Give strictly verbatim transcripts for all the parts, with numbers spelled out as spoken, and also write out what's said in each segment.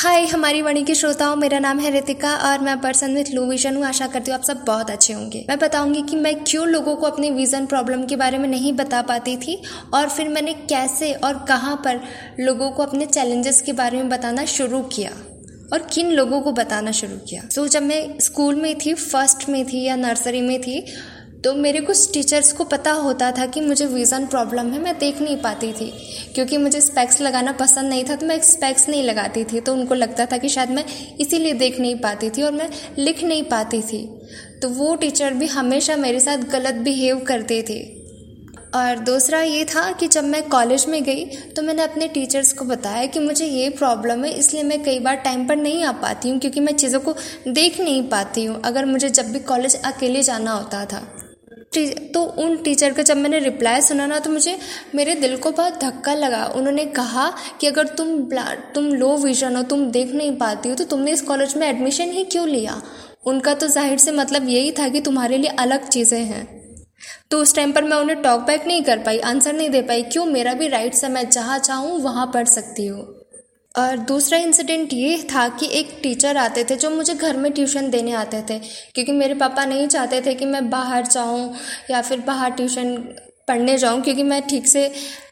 हाय हमारी वाणी के श्रोताओं, मेरा नाम है रितिका और मैं पर्सन विथ लो विजन हूँ। आशा करती हूँ आप सब बहुत अच्छे होंगे। मैं बताऊंगी कि मैं क्यों लोगों को अपनी विजन प्रॉब्लम के बारे में नहीं बता पाती थी और फिर मैंने कैसे और कहाँ पर लोगों को अपने चैलेंजेस के बारे में बताना शुरू किया और किन लोगों को बताना शुरू किया। तो जब मैं स्कूल में थी, फर्स्ट में थी या नर्सरी में थी, तो मेरे कुछ टीचर्स को पता होता था कि मुझे विज़न प्रॉब्लम है, मैं देख नहीं पाती थी। क्योंकि मुझे स्पेक्स लगाना पसंद नहीं था तो मैं स्पेक्स नहीं लगाती थी, तो उनको लगता था कि शायद मैं इसीलिए देख नहीं पाती थी और मैं लिख नहीं पाती थी। तो वो टीचर भी हमेशा मेरे साथ गलत बिहेव करते थे। और दूसरा ये था कि जब मैं कॉलेज में गई तो मैंने अपने टीचर्स को बताया कि मुझे ये प्रॉब्लम है, इसलिए मैं कई बार टाइम पर नहीं आ पाती हूँ क्योंकि मैं चीज़ों को देख नहीं पाती हूँ अगर मुझे जब भी कॉलेज अकेले जाना होता था। तो उन टीचर का जब मैंने रिप्लाई सुना ना तो मुझे मेरे दिल को बहुत धक्का लगा। उन्होंने कहा कि अगर तुम तुम लो विजन हो, तुम देख नहीं पाती हो, तो तुमने इस कॉलेज में एडमिशन ही क्यों लिया। उनका तो जाहिर से मतलब यही था कि तुम्हारे लिए अलग चीज़ें हैं। तो उस टाइम पर मैं उन्हें टॉक बैक नहीं कर पाई, आंसर नहीं दे पाई। क्यों, मेरा भी राइट्स है, मैं जहाँ चाहूँ वहाँ पढ़ सकती हूँ। और दूसरा इंसिडेंट ये था कि एक टीचर आते थे जो मुझे घर में ट्यूशन देने आते थे, क्योंकि मेरे पापा नहीं चाहते थे कि मैं बाहर जाऊं या फिर बाहर ट्यूशन पढ़ने जाऊं, क्योंकि मैं ठीक से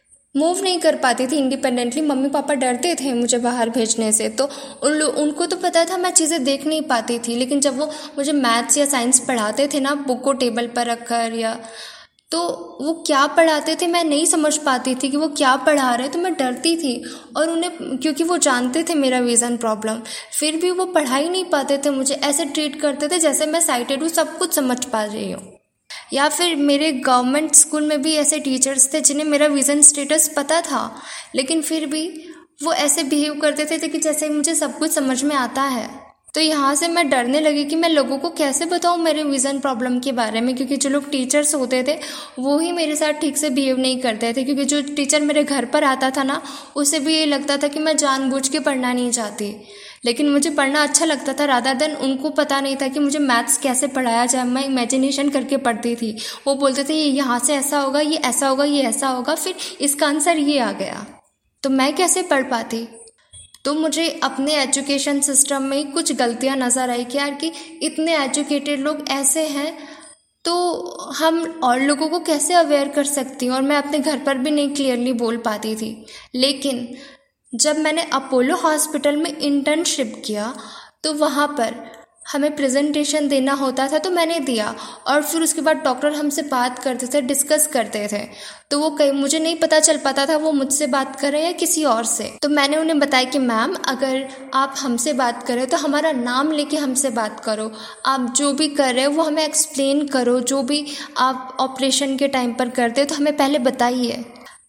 मूव नहीं कर पाती थी इंडिपेंडेंटली। मम्मी पापा डरते थे मुझे बाहर भेजने से। तो उन उनको तो पता था मैं चीज़ें देख नहीं पाती थी, लेकिन जब वो मुझे मैथ्स या साइंस पढ़ाते थे ना, बुक को टेबल पर रखकर, या तो वो क्या पढ़ाते थे मैं नहीं समझ पाती थी कि वो क्या पढ़ा रहे, तो मैं डरती थी। और उन्हें, क्योंकि वो जानते थे मेरा विज़न प्रॉब्लम, फिर भी वो पढ़ा ही नहीं पाते थे, मुझे ऐसे ट्रीट करते थे जैसे मैं साइटेड हूँ, सब कुछ समझ पा रही हूँ। या फिर मेरे गवर्नमेंट स्कूल में भी ऐसे टीचर्स थे जिन्हें मेरा विज़न स्टेटस पता था, लेकिन फिर भी वो ऐसे बिहेव करते थे कि जैसे मुझे सब कुछ समझ में आता है। तो यहाँ से मैं डरने लगी कि मैं लोगों को कैसे बताऊँ मेरे विज़न प्रॉब्लम के बारे में, क्योंकि जो लोग टीचर्स होते थे वो ही मेरे साथ ठीक से बिहेव नहीं करते थे। क्योंकि जो टीचर मेरे घर पर आता था ना, उसे भी ये लगता था कि मैं जानबूझ के पढ़ना नहीं चाहती, लेकिन मुझे पढ़ना अच्छा लगता था। रादर देन उनको पता नहीं था कि मुझे मैथ्स कैसे पढ़ाया जाए, मैं इमेजिनेशन करके पढ़ती थी। वो बोलते थे ये यहाँ से ऐसा होगा, ये ऐसा होगा, ये ऐसा होगा, फिर इसका आंसर ये आ गया, तो मैं कैसे पढ़ पाती। तो मुझे अपने एजुकेशन सिस्टम में कुछ गलतियां नज़र आई कि यार कि इतने एजुकेटेड लोग ऐसे हैं, तो हम और लोगों को कैसे अवेयर कर सकती हूँ। और मैं अपने घर पर भी नहीं क्लियरली बोल पाती थी। लेकिन जब मैंने अपोलो हॉस्पिटल में इंटर्नशिप किया तो वहाँ पर हमें प्रेजेंटेशन देना होता था, तो मैंने दिया। और फिर उसके बाद डॉक्टर हमसे बात करते थे, डिस्कस करते थे, तो वो कहीं मुझे नहीं पता चल पाता था वो मुझसे बात कर रहे हैं या किसी और से। तो मैंने उन्हें बताया कि मैम, अगर आप हमसे बात करें तो हमारा नाम लेके हमसे बात करो, आप जो भी कर रहे हो वो हमें एक्सप्लेन करो, जो भी आप ऑपरेशन के टाइम पर करते हो तो हमें पहले बताइए।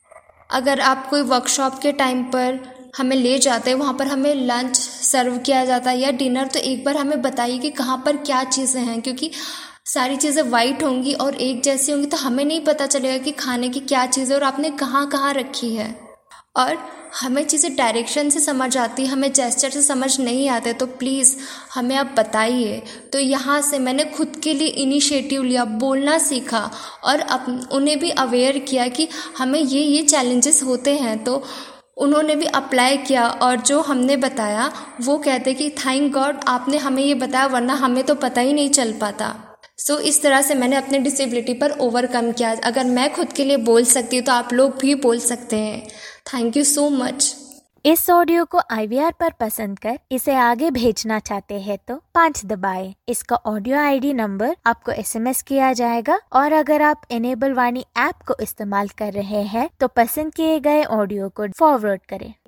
अगर आप कोई वर्कशॉप के टाइम पर हमें ले जाते हैं, वहाँ पर हमें लंच सर्व किया जाता है या डिनर, तो एक बार हमें बताइए कि कहाँ पर क्या चीज़ें हैं, क्योंकि सारी चीज़ें वाइट होंगी और एक जैसी होंगी तो हमें नहीं पता चलेगा कि खाने की क्या चीज़ है और आपने कहाँ कहाँ रखी है। और हमें चीज़ें डायरेक्शन से समझ आती, हमें जेस्चर से समझ नहीं आते, तो प्लीज़ हमें आप बताइए। तो यहाँ से मैंने खुद के लिए इनिशिएटिव लिया, बोलना सीखा और अप उन्हें भी अवेयर किया कि हमें ये ये चैलेंजेस होते हैं। तो उन्होंने भी अप्लाई किया और जो हमने बताया वो कहते कि थैंक गॉड आपने हमें ये बताया, वरना हमें तो पता ही नहीं चल पाता। सो so, इस तरह से मैंने अपने डिसेबिलिटी पर ओवरकम किया। अगर मैं खुद के लिए बोल सकती हूँ तो आप लोग भी बोल सकते हैं। Thank you so much. इस ऑडियो को आई वी आर पर पसंद कर इसे आगे भेजना चाहते हैं तो पाँच दबाएं। इसका ऑडियो आई डी नंबर आपको एस एम एस किया जाएगा। और अगर आप एनेबल वाणी ऐप को इस्तेमाल कर रहे हैं तो पसंद किए गए ऑडियो को फॉरवर्ड करें।